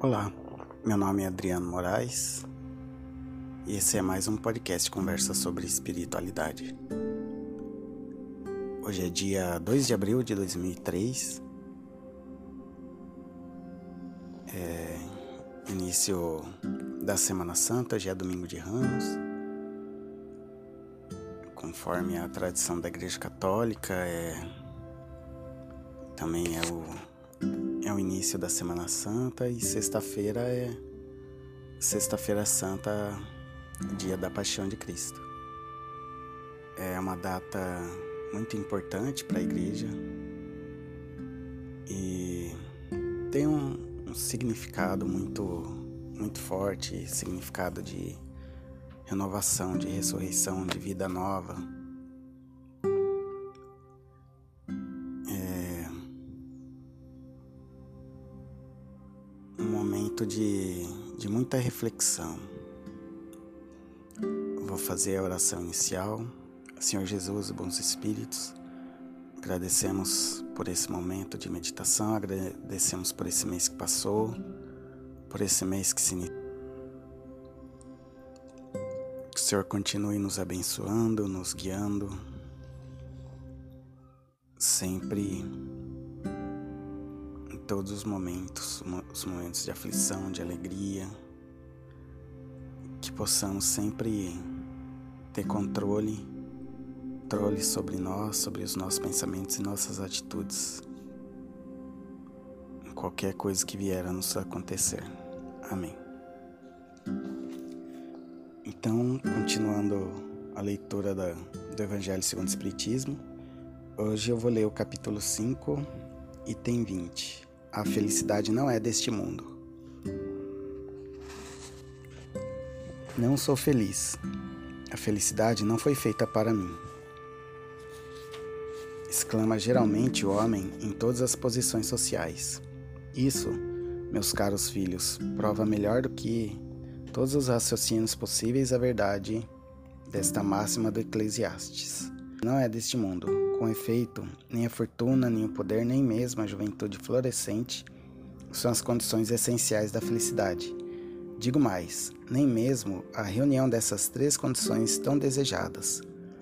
Olá, meu nome é Adriano Moraes e esse é mais um podcast Conversa sobre Espiritualidade. Hoje é dia 2 de abril de 2003, início da Semana Santa, já é domingo de Ramos. Conforme a tradição da Igreja Católica, também é o início da Semana Santa e sexta-feira é Sexta-feira Santa, dia da Paixão de Cristo. É uma data muito importante para a Igreja e tem um significado muito forte, significado de renovação, de ressurreição, de vida nova. Um momento de muita reflexão. Vou fazer a oração inicial. Senhor Jesus, bons espíritos, agradecemos por esse momento de meditação, agradecemos por esse mês que passou, por esse mês que se inicia. Que o Senhor continue nos abençoando, nos guiando, sempre, em todos os momentos de aflição, de alegria, que possamos sempre ter controle sobre nós, sobre os nossos pensamentos e nossas atitudes, em qualquer coisa que vier a nos acontecer. Amém. Então, continuando a leitura do Evangelho segundo o Espiritismo, hoje eu vou ler o capítulo 5, item 20. A felicidade não é deste mundo. Não sou feliz. A felicidade não foi feita para mim. Exclama geralmente o homem em todas as posições sociais. Isso, meus caros filhos, prova melhor do que todos os raciocínios possíveis a verdade desta máxima do Eclesiastes. Não é deste mundo. Com efeito, nem a fortuna, nem o poder, nem mesmo a juventude florescente são as condições essenciais da felicidade. Digo mais, nem mesmo a reunião dessas três condições tão desejadas.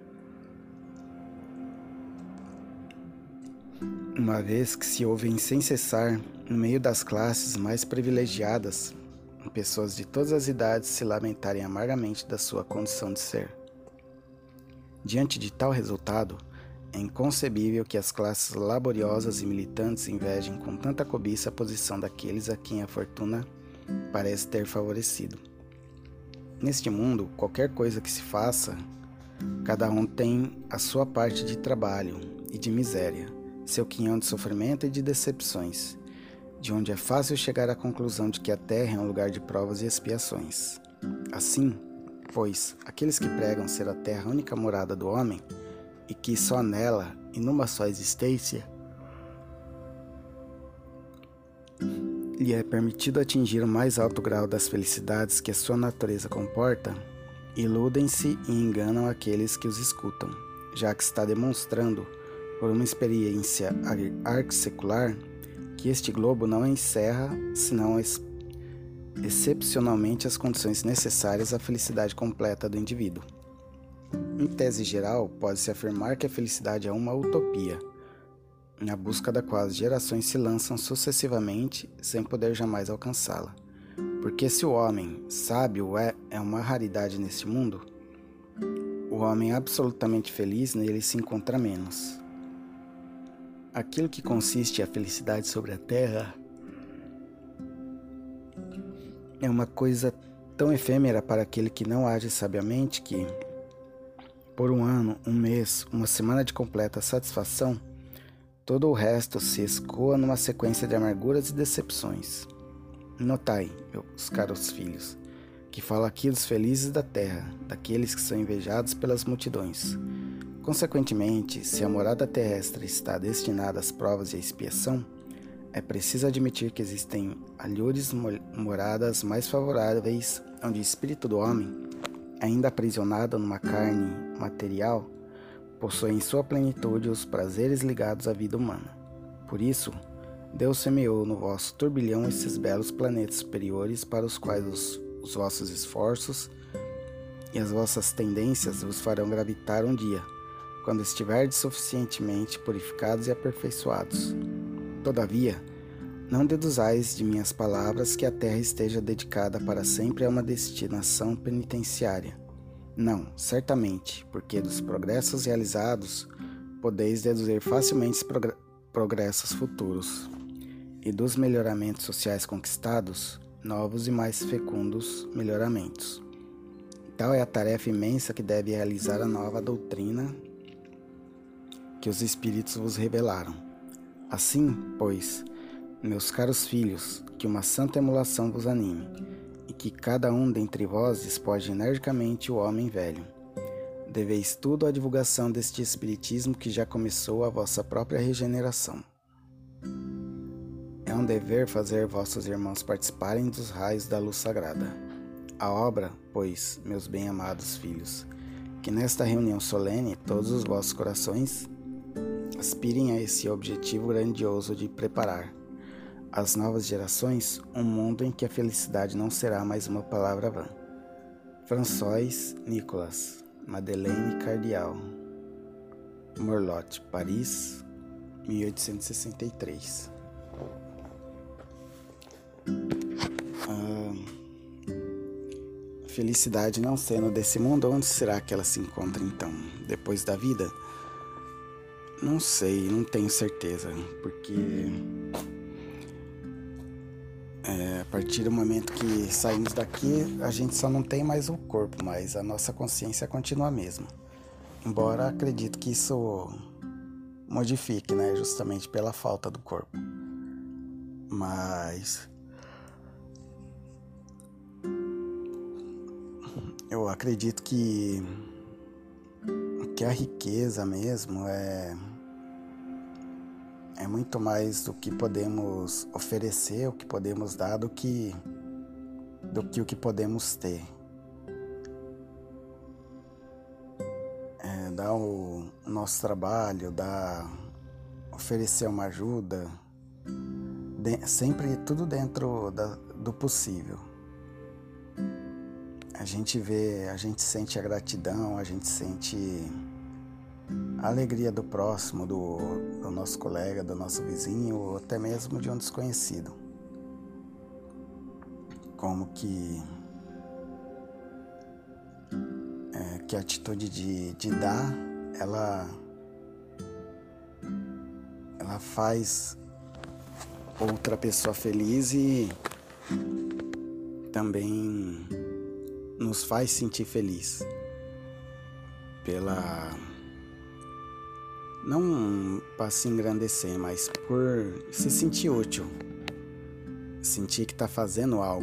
Uma vez que se ouvem sem cessar, no meio das classes mais privilegiadas, pessoas de todas as idades se lamentarem amargamente da sua condição de ser. Diante de tal resultado, é inconcebível que as classes laboriosas e militantes invejem com tanta cobiça a posição daqueles a quem a fortuna parece ter favorecido. Neste mundo, qualquer coisa que se faça, cada um tem a sua parte de trabalho e de miséria, seu quinhão de sofrimento e de decepções, de onde é fácil chegar à conclusão de que a terra é um lugar de provas e expiações. Assim, pois, aqueles que pregam ser a terra a única morada do homem, e que só nela, e numa só existência, lhe é permitido atingir o mais alto grau das felicidades que a sua natureza comporta, iludem-se e enganam aqueles que os escutam, já que está demonstrando, por uma experiência arquissecular, que este globo não encerra, senão excepcionalmente, as condições necessárias à felicidade completa do indivíduo. Em tese geral, pode-se afirmar que a felicidade é uma utopia, na busca da qual as gerações se lançam sucessivamente sem poder jamais alcançá-la. Porque se o homem sábio é uma raridade neste mundo, o homem absolutamente feliz nele se encontra menos. Aquilo que consiste a felicidade sobre a terra é uma coisa tão efêmera para aquele que não age sabiamente que, por um ano, um mês, uma semana de completa satisfação, todo o resto se escoa numa sequência de amarguras e decepções. Notai, meus caros filhos, que falo aqui dos felizes da terra, daqueles que são invejados pelas multidões. Consequentemente, se a morada terrestre está destinada às provas e à expiação, é preciso admitir que existem alhures moradas mais favoráveis, onde o espírito do homem, ainda aprisionado numa carne material, possui em sua plenitude os prazeres ligados à vida humana. Por isso, Deus semeou no vosso turbilhão esses belos planetas superiores para os quais os vossos esforços e as vossas tendências vos farão gravitar um dia, quando estiverdes suficientemente purificados e aperfeiçoados. Todavia, não deduzais de minhas palavras que a terra esteja dedicada para sempre a uma destinação penitenciária. Não, certamente, porque dos progressos realizados podeis deduzir facilmente os progressos futuros, e dos melhoramentos sociais conquistados, novos e mais fecundos melhoramentos. Tal é a tarefa imensa que deve realizar a nova doutrina que os Espíritos vos revelaram. Assim, pois, meus caros filhos, que uma santa emulação vos anime, e que cada um dentre vós despoje energicamente o homem velho. Deveis tudo à divulgação deste Espiritismo que já começou a vossa própria regeneração. É um dever fazer vossos irmãos participarem dos raios da luz sagrada. A obra, pois, meus bem-amados filhos, que nesta reunião solene todos os vossos corações aspirem a esse objetivo grandioso de preparar às novas gerações um mundo em que a felicidade não será mais uma palavra vã. François Nicolas, Madeleine Cardial, Morlot, Paris, 1863. Felicidade não sendo desse mundo, onde será que ela se encontra então? Depois da vida? Não sei, não tenho certeza, porque a partir do momento que saímos daqui, a gente só não tem mais o corpo, mas a nossa consciência continua a mesma. Embora acredito que isso modifique, né, justamente pela falta do corpo. Mas eu acredito que a riqueza mesmo é muito mais do que podemos oferecer, o que podemos dar, do que o que podemos ter. Dar o nosso trabalho, oferecer uma ajuda, sempre tudo dentro do possível. A gente sente a gratidão, a gente sente a alegria do próximo, do nosso colega, do nosso vizinho, ou até mesmo de um desconhecido. Como que a atitude de dar, ela faz outra pessoa feliz e também nos faz sentir feliz não para se engrandecer, mas por se sentir útil, sentir que está fazendo algo.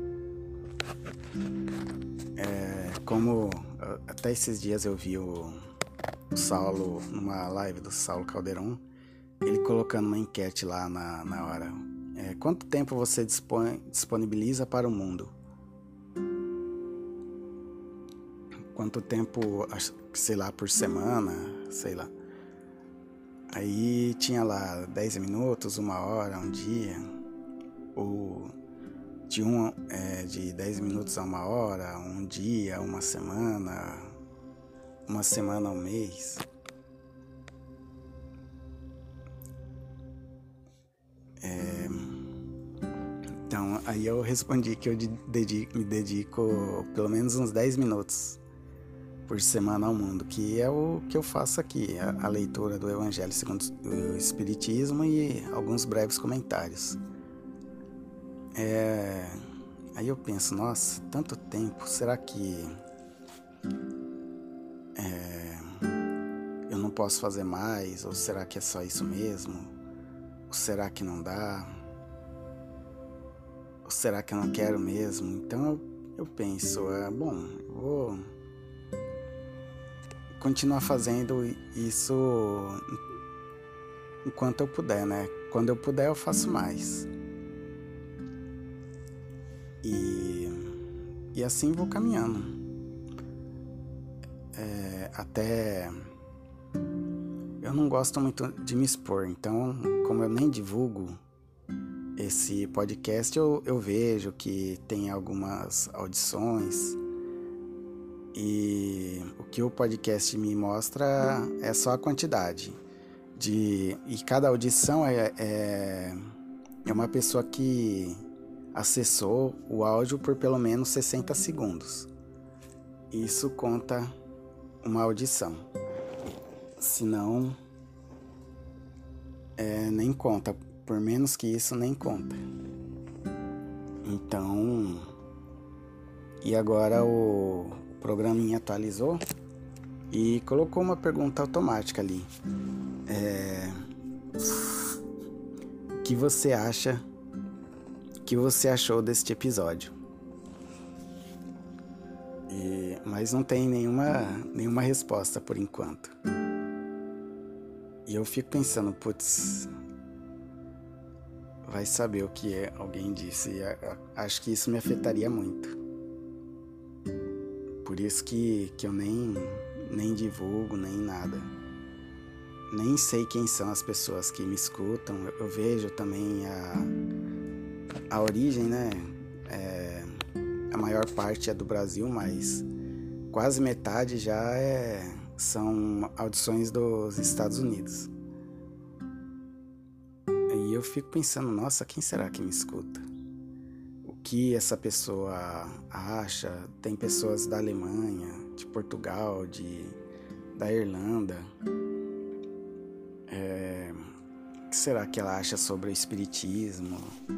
Como até esses dias eu vi o Saulo, numa live do Saulo Calderon, ele colocando uma enquete lá na hora. Quanto tempo você disponibiliza para o mundo? Quanto tempo, sei lá, por semana, sei lá. Aí tinha lá 10 minutos, 1 hora, um dia, ou de 10 minutos a 1 hora, um dia, uma semana a um mês. Então, aí eu respondi que eu me dedico pelo menos uns 10 minutos por semana ao mundo, que é o que eu faço aqui, a leitura do Evangelho segundo o Espiritismo e alguns breves comentários. Aí eu penso, nossa, tanto tempo, será que eu não posso fazer mais? Ou será que é só isso mesmo? Ou será que não dá? Ou será que eu não quero mesmo? Então eu penso, bom, eu vou continuar fazendo isso enquanto eu puder, né? Quando eu puder, eu faço mais. E assim vou caminhando. Até eu não gosto muito de me expor, então, como eu nem divulgo esse podcast eu vejo que tem algumas audições e o que o podcast me mostra é só a quantidade e cada audição é uma pessoa que acessou o áudio por pelo menos 60 segundos. Isso conta uma audição. Senão, nem conta. Por menos que isso, nem conta. Então, e agora o programinha atualizou e colocou uma pergunta automática ali. O que você acha? O que você achou deste episódio? Mas não tem nenhuma resposta por enquanto. E eu fico pensando, putz, vai saber o que alguém disse. Acho que isso me afetaria muito. Por isso que eu nem divulgo, nem nada. Nem sei quem são as pessoas que me escutam. Eu vejo também a origem, né? A maior parte é do Brasil, mas quase metade já são audições dos Estados Unidos. E eu fico pensando, nossa, quem será que me escuta? O que essa pessoa acha? Tem pessoas da Alemanha, de Portugal, da Irlanda. O que será que ela acha sobre o espiritismo?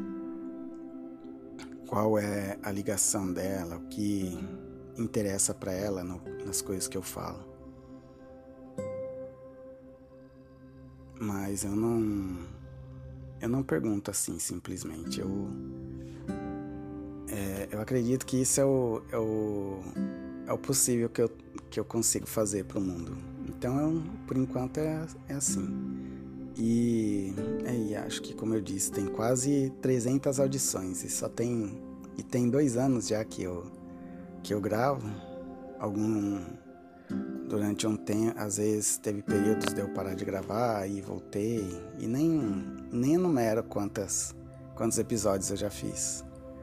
Qual é a ligação dela? O que interessa para ela nas coisas que eu falo? Mas eu não pergunto assim simplesmente. Eu acredito que isso é o possível que eu consigo fazer para o mundo. Então, por enquanto, é assim. E acho que, como eu disse, tem quase 300 audições. E tem 2 anos já que eu gravo. Durante um tempo, às vezes teve períodos de eu parar de gravar e voltei. E nem enumero quantos episódios eu já fiz.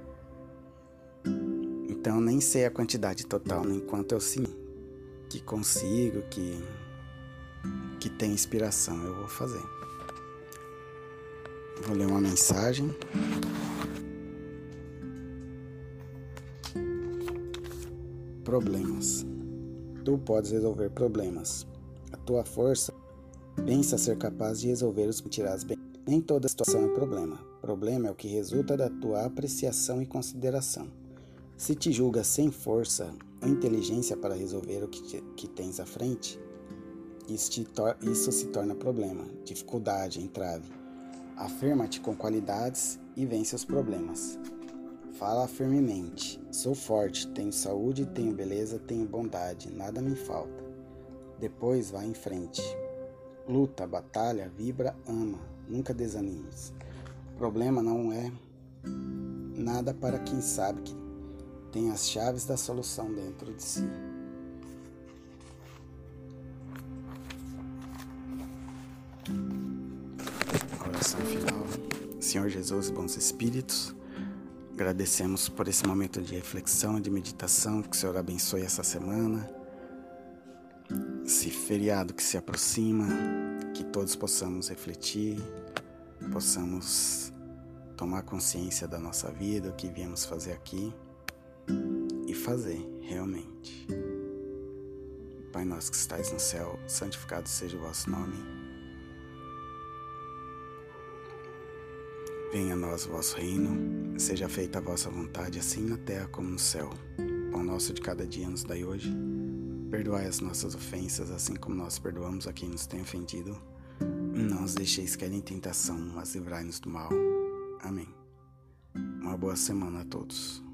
Então nem sei a quantidade total, enquanto eu sim que consigo, que tem inspiração, eu vou fazer. Vou ler uma mensagem. Problemas. Tu podes resolver problemas. A tua força pensa ser capaz de resolver os que tirás bem. Nem toda situação é problema. Problema é o que resulta da tua apreciação e consideração. Se te julgas sem força ou inteligência para resolver o que tens à frente, isso se torna problema, dificuldade, entrave. Afirma-te com qualidades e vence os problemas. Fala firmemente. Sou forte, tenho saúde, tenho beleza, tenho bondade, nada me falta. Depois vá em frente. Luta, batalha, vibra, ama, nunca desanimes. O problema não é nada para quem sabe que tem as chaves da solução dentro de si. Oração final. Senhor Jesus, bons espíritos, agradecemos por esse momento de reflexão, de meditação, que o Senhor abençoe essa semana, esse feriado que se aproxima, que todos possamos refletir, possamos tomar consciência da nossa vida, o que viemos fazer aqui e fazer realmente. Pai nosso que estais no céu, santificado seja o vosso nome. Venha a nós o vosso reino, seja feita a vossa vontade, assim na terra como no céu. Pão nosso de cada dia nos dai hoje. Perdoai as nossas ofensas, assim como nós perdoamos a quem nos tem ofendido. Não os deixeis cair em tentação, mas livrai-nos do mal. Amém. Uma boa semana a todos.